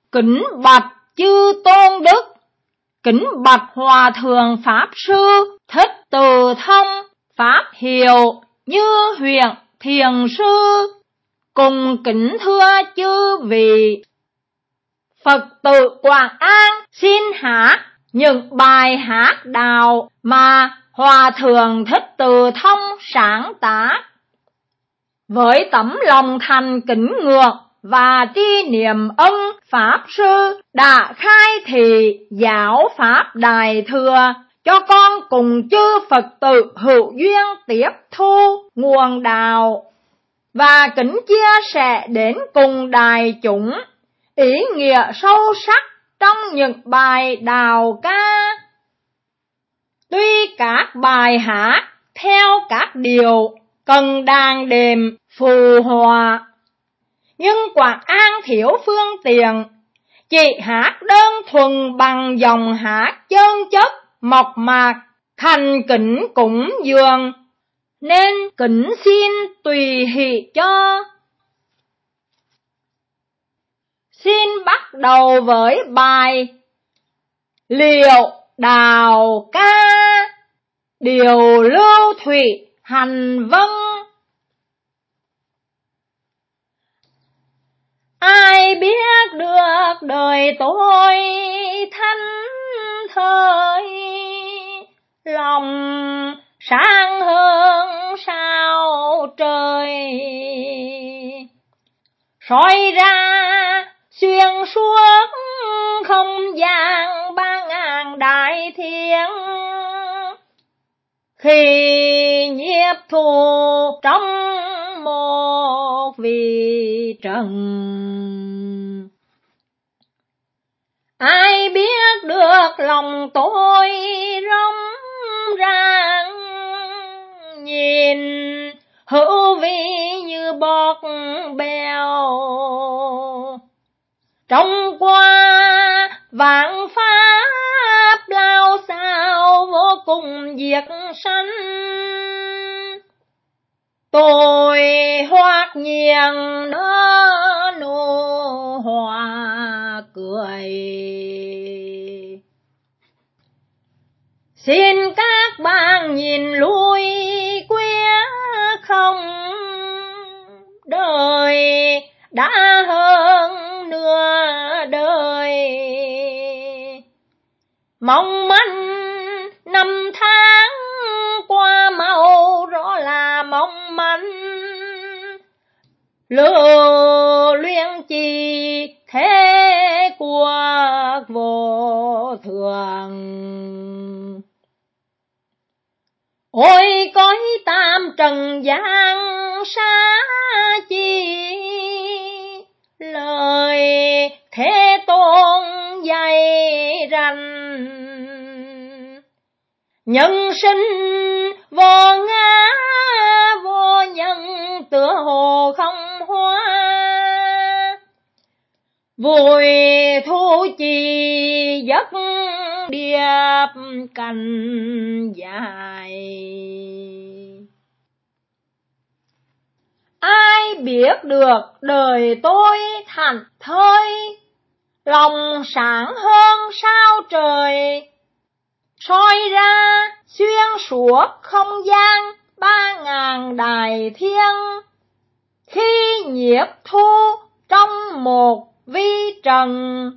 Kính bạch chư tôn đức, kính bạch hòa thượng pháp sư Thích Từ Thông, pháp hiệu Như Huyền Thiền sư. Cùng kính thưa chư vị, Phật tử Quảng An xin hát những bài hát đạo mà hòa thượng Thích Từ Thông sáng tác. Với tấm lòng thành kính ngưỡng và tri niệm ân pháp sư đã khai thị giáo pháp đại thừa, cho con cùng chư Phật tử hữu duyên tiếp thu nguồn đạo và kính chia sẻ đến cùng đại chúng ý nghĩa sâu sắc trong những bài đạo ca. Tuy các bài hát theo các điệu cần đàn đệm phù hòa, nhưng Quảng An thiếu phương tiện, chỉ hát đơn thuần bằng dòng hát chân chất mộc mạc thành kính cúng dường, nên kính xin tùy hỷ cho. Xin bắt đầu với bài Liệu Đạo Ca, điệu Lưu Thủy Hành Vân. Ai biết được đời tôi thánh thơi, lòng sáng hơn sao trời, soi ra xuyên suốt không gian 3000 đại thiên. Khi nhiếp thu trong một vị trần, ai biết được lòng tôi rỗng ràng, nhìn hữu vi như bọt bèo, trong qua vạn pháp lao sao vô cùng diệt sanh. Tôi hoát nhiên đó nụ hoa cười, xin các bạn nhìn lui quyết không, đời đã hơn nửa đời, mong manh năm tháng qua mau rõ là mong manh, lưu luyện chi thế cuộc vô thường. Ôi cõi tam trần gian xa chi, lời Thế Tôn dạy rành, nhân sinh vô ngã vô nhân tựa hồ không hóa, vui thu chi giấc điệp cành dài. Ai biết được đời tôi thảnh thơi, lòng sáng hơn sao trời, soi ra xuyên suốt không gian 3000 đại thiên. Khi nhiếp thu trong một vi trần,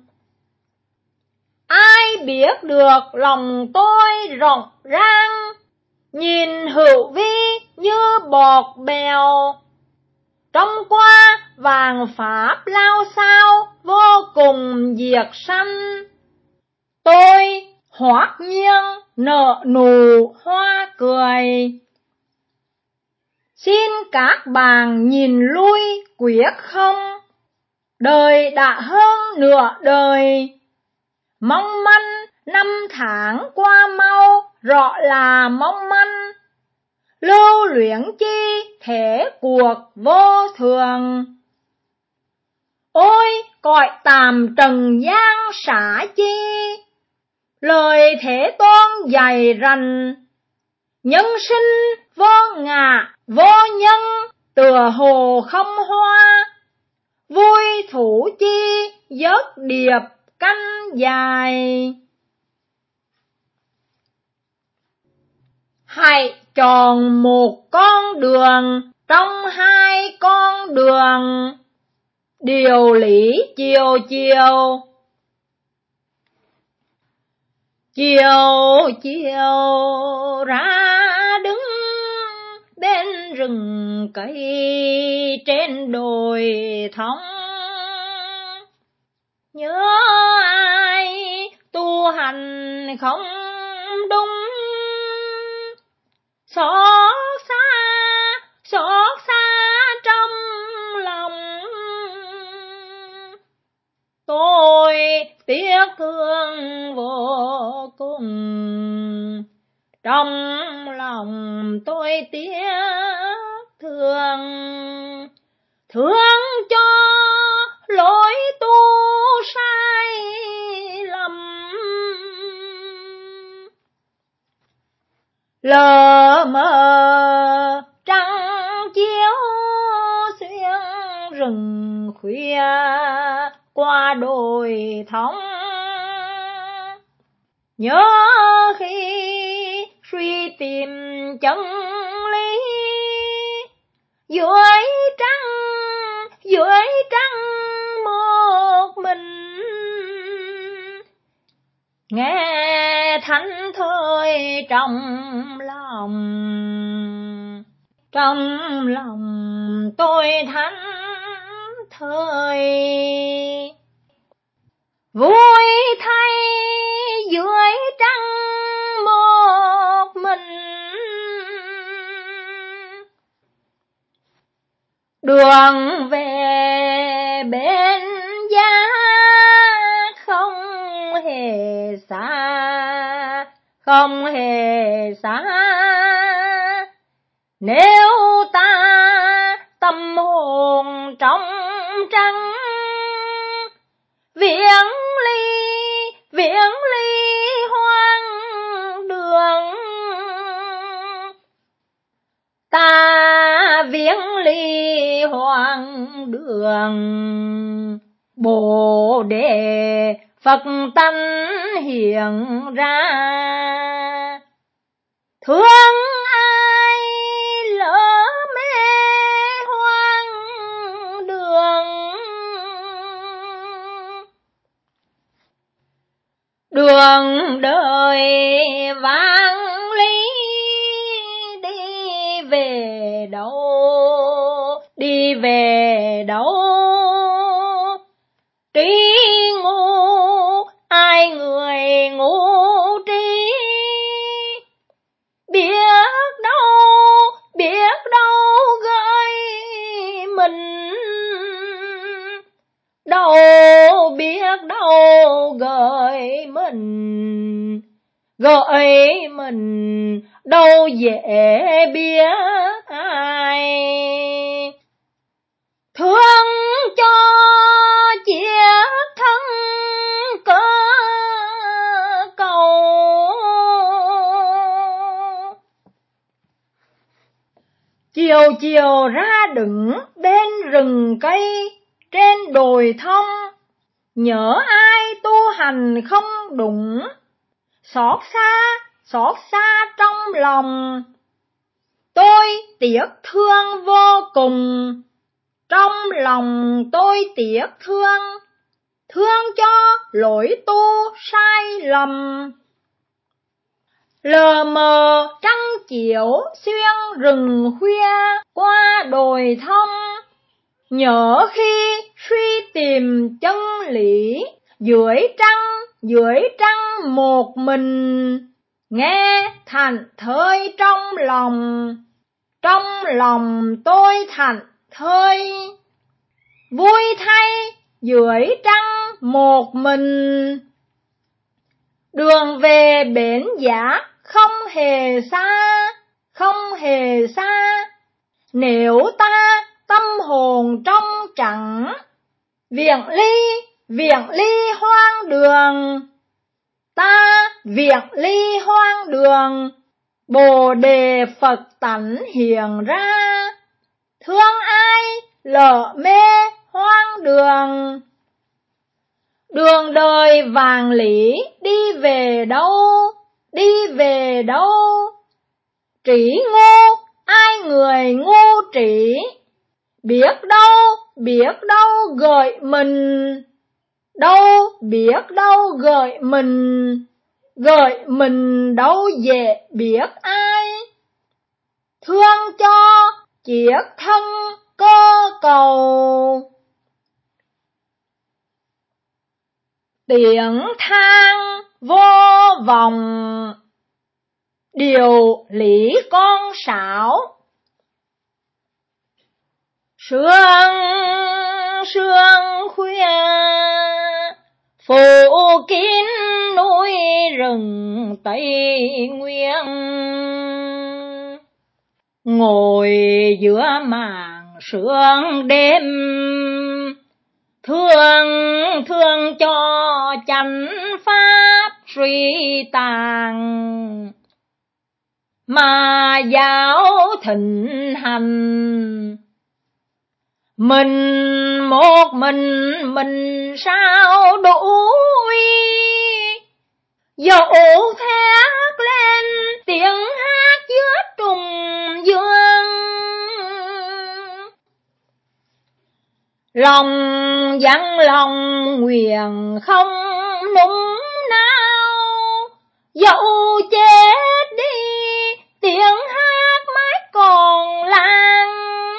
ai biết được lòng tôi rộng rang, nhìn hữu vi như bọt bèo, trong qua vàng pháp lao sao vô cùng diệt sanh. Tôi hoát nhiên nở nụ hoa cười, xin các bạn nhìn lui quyết không, đời đã hơn nửa đời, mong manh năm tháng qua mau rõ là mong manh, lưu luyện chi thể cuộc vô thường. Ôi cõi tàm trần gian xả chi, lời Thế Tôn dạy rành, nhân sinh vô ngã vô nhân tựa hồ không hoa, vui thủ chi dớt điệp canh dài. Hãy chọn một con đường trong hai con đường, điều lý chiều chiều. Chiều chiều ra đứng bên rừng cây trên đồi thông, nhớ ai tu hành không đúng, xót xa trong lòng. Tôi tiếc thương vô cùng, trong lòng tôi tiếc thương, thương cho lối tu sai lầm. Lờ mờ trăng chiếu xuyên rừng khuya qua đồi thông, nhớ khi suy tìm chân lý dưới trăng một mình, nghe thánh thơi trong lòng tôi thánh thơi. Vui thay dưới trăng một mình, đường về bên giá không hề xa. Nếu ta tâm hồn trong trắng, viễn ly hoang đường, ta viễn ly hoang đường. Bồ đề Phật tánh hiện ra, thương ai lỡ mê hoang đường. Đường đời vang lý, đi về đâu trí ngu, ai người ngu trí, biết đâu gợi mình, biết đâu gợi mình đâu dễ biết ai. Thương cho chiếc thân cơ cầu, chiều ra đứng bên rừng cây trên đồi thông, nhớ ai tu hành không đúng, xót xa trong lòng. Tôi tiếc thương vô cùng, trong lòng tôi tiếc thương cho lối tu sai lầm. Lờ mờ trăng chiếu xuyên rừng khuya qua đồi thông, nhớ khi suy tìm chân lý dưới trăng một mình, nghe thảnh thơi trong lòng tôi thảnh thơi. Vui thay dưới trăng một mình, đường về bến giá không hề xa. Nếu ta tâm hồn trong trắng, viễn ly hoang đường, ta viễn ly hoang đường. Bồ đề Phật tánh hiện ra, thương ai lỡ mê hoang đường. Đường đời vàng lý đi về đâu, đi về đâu? Trí ngu, ai người ngu trí, biết đâu gợi mình, đâu biết đâu gợi mình đâu dễ biết ai. Thương cho chiếc thân cơ cầu, tiếng than vô vọng, điều lý con sáo. Sương khuya phủ kín núi rừng Tây Nguyên, ngồi giữa màn sương đêm, thương cho chánh pháp suy tàn, mà giáo thịnh hành. Mình một mình sao đủ uy, dẫu thét lên tiếng hát giữa trùng dương. Lòng dâng lòng nguyện không núng nao, dẫu chết đi tiếng hát mãi còn lan.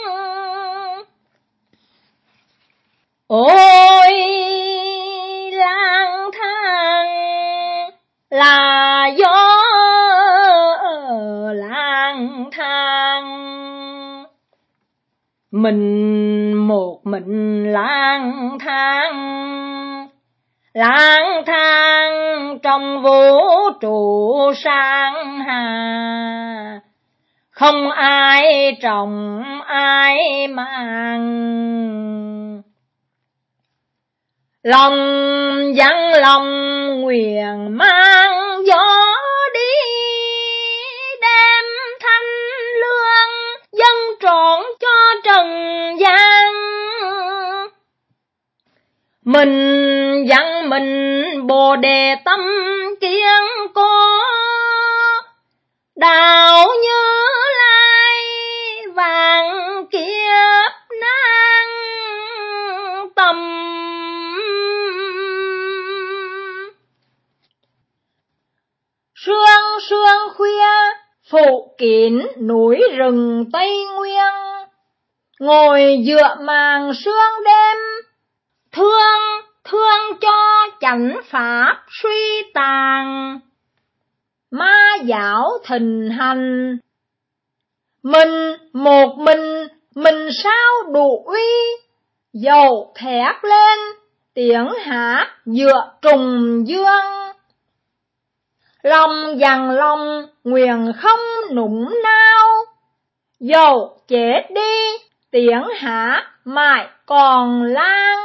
Ôi lang thang là gió lang thang, mình một mình lang thang trong vũ trụ sang hà, không ai trồng ai mang. Lòng dâng lòng nguyện mang gió đi, đem thanh lương dâng trọn cho trần gian. Mình dâng mình Bồ Đề tâm kiên cố, đạo Như Lai vàng kiếp nan tâm. Sương khuya phủ kín núi rừng Tây Nguyên, ngồi dựa màn sương đêm, thương cho chánh pháp suy tàn, ma giáo thịnh hành. Mình một mình sao đủ uy, dầu thét lên tiếng hát giữa trùng dương. Lòng dằn lòng nguyện không nũng nao, dầu chết đi tiếng hát mãi còn lan.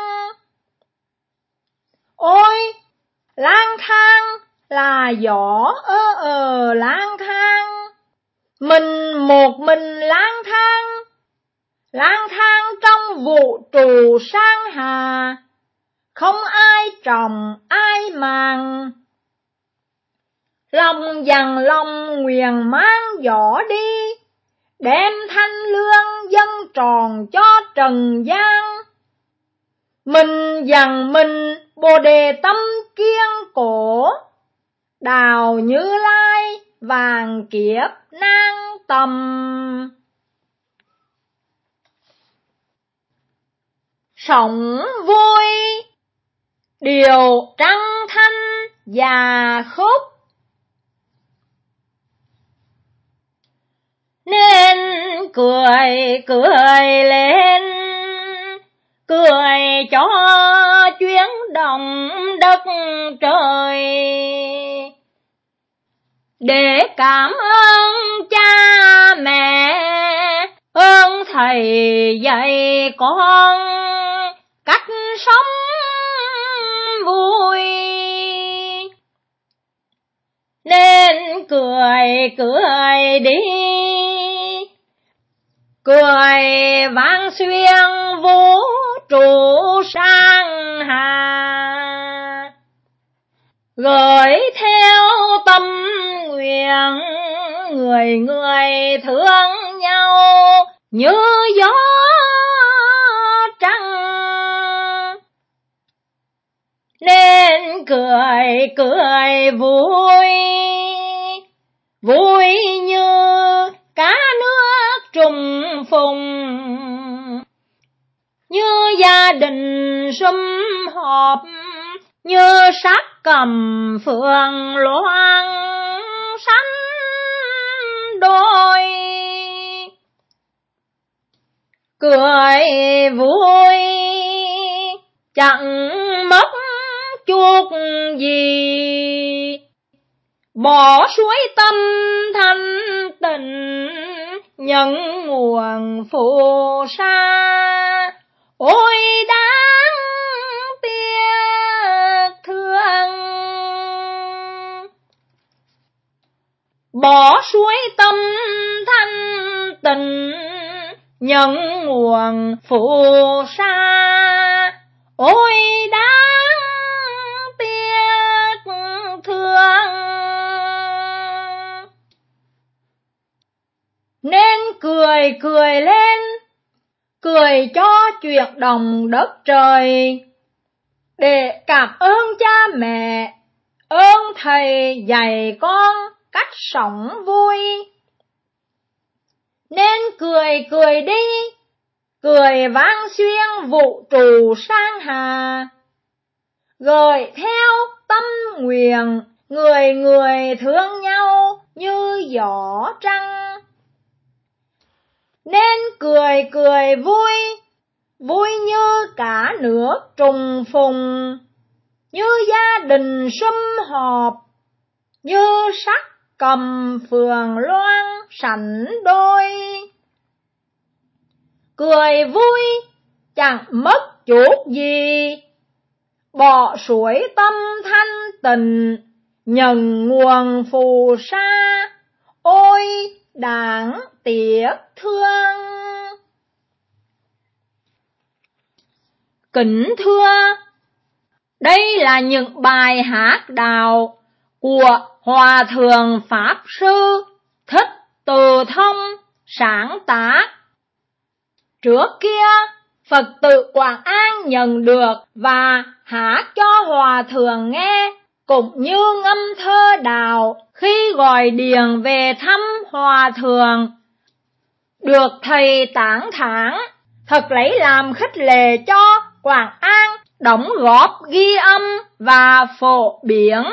Ôi lang thang là gió lang thang, mình một mình lang thang trong vũ trụ sang hà, không ai trồng ai màng. Lòng dằn lòng nguyện mang gió đi, đem thanh lương dâng tròn cho trần gian. Mình dằn mình Bồ Đề tâm kiên cố, đạo Như Lai vàng kiếp nan tầm. Sống vui điều trăng thanh và khúc, nên cười lên, cười cho chuyến động đất trời. Để cảm ơn cha mẹ, ơn thầy dạy con cách sống vui, nên cười đi, cười vang xuyên vũ trụ sang hà. gửi theo tâm nguyện, người người thương nhau như gió trăng, nên cười cười vui, vui như cá nước trùng phùng, như gia đình sum họp, như sắc cầm phượng loan sánh đôi. Cười vui chẳng mất chút gì, bỏ suối tâm thanh tịnh, nhận nguồn phù sa. Ôi đáng tiếc thương, bỏ suối tâm thanh tịnh, nhận nguồn phù sa. Ôi đáng tiếc thương, nên cười cười lên, cười cho chuyện đồng đất trời, để cảm ơn cha mẹ, ơn thầy dạy con cách sống vui. Nên cười cười đi, cười vang xuyên vũ trụ sang hà, gửi theo tâm nguyện, người người thương nhau như gió trăng. Nên cười cười vui, vui như cả nước trùng phùng, như gia đình sum họp, như sắc cầm phượng loan sánh đôi. Cười vui chẳng mất chút gì, bỏ suối tâm thanh tịnh, nhận nguồn phù sa. Ôi đáng tiếc thương. Kính thưa, đây là những bài hát đạo của Hòa Thượng Pháp Sư Thích Từ Thông sáng tác. Trước kia, Phật tử Quảng An nhận được và hát cho Hòa Thượng nghe, cũng như ngâm thơ đạo khi gọi điện về thăm Hòa Thượng. Được thầy tán thán, thật lấy làm khích lệ cho Quảng An đóng góp ghi âm và phổ biến.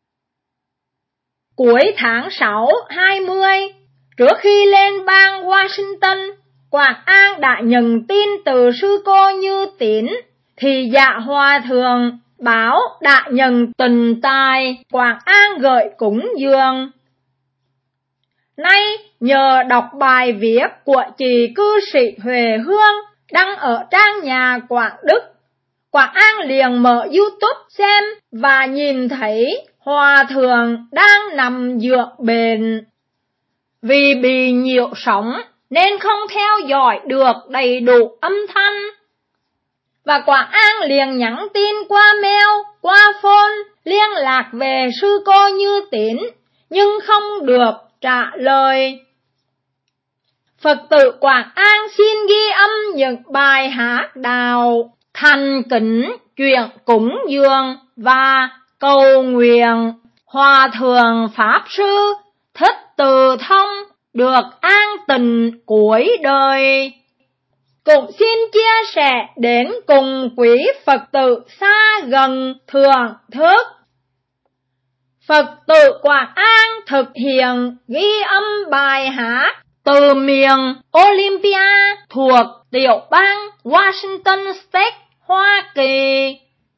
Cuối tháng 6, 20, trước khi lên bang Washington, Quảng An đã nhận tin từ sư cô Như Tín, thì dạ Hòa Thượng báo đã nhận tình tài Quảng An gửi cúng dường. Nay nhờ đọc bài viết của chị cư sĩ Huệ Hương đăng ở trang nhà Quảng Đức, Quảng An liền mở YouTube xem và nhìn thấy Hòa Thượng đang nằm giường bệnh. Vì bị nhiễu sóng nên không theo dõi được đầy đủ âm thanh, và Quảng An liền nhắn tin qua mail, qua phone liên lạc về sư cô Như Tín, nhưng không được trả lời. Phật tử Quảng An xin ghi âm những bài hát đạo thành kính chuyện cúng dường và cầu nguyện Hòa Thượng Pháp Sư Thích Từ Thông được an tịnh cuối đời. Cũng xin chia sẻ đến cùng quý Phật tử xa gần thưởng thức. Phật tử Quảng An thực hiện ghi âm bài hát từ miền Olympia thuộc tiểu bang Washington State, Hoa Kỳ.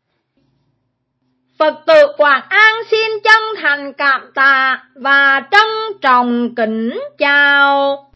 Phật tử Quảng An xin chân thành cảm tạ và trân trọng kính chào.